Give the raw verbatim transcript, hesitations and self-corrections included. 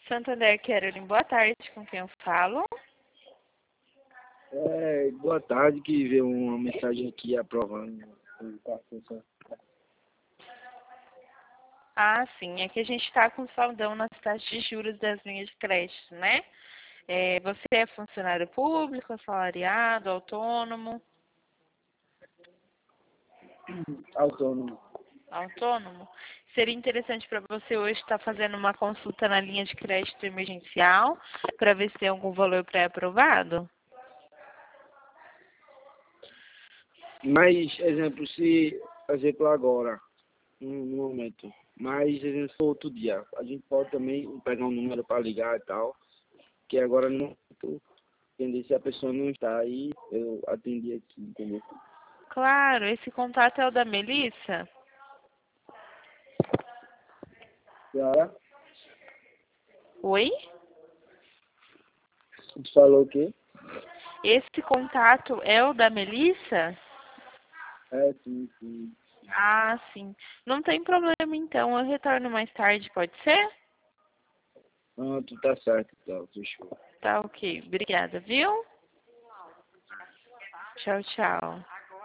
Santander, Caroline, boa tarde, com quem eu falo? É, boa tarde, que veio uma mensagem aqui aprovando o cartão. Ah, sim, é que a gente está com saldão nas taxas de juros das linhas de crédito, né? É, você é funcionário público, assalariado, autônomo? Autônomo. Autônomo? Seria interessante para você hoje estar fazendo uma consulta na linha de crédito emergencial para ver se tem algum valor pré-aprovado? Mas, exemplo, se, exemplo agora, no no momento, mas, exemplo, se for outro dia, a gente pode também pegar um número para ligar e tal, que agora no momento, entender se a pessoa não está aí, eu atendi aqui, entendeu? Claro, esse contato é o da Melissa? Senhora, Oi? você falou o quê? Esse contato é o da Melissa? É, sim, sim. Ah, sim. Não tem problema, então. Eu retorno mais tarde, pode ser? Pronto, tá certo, então, fechou. Tá ok. Obrigada, viu? Tchau, tchau.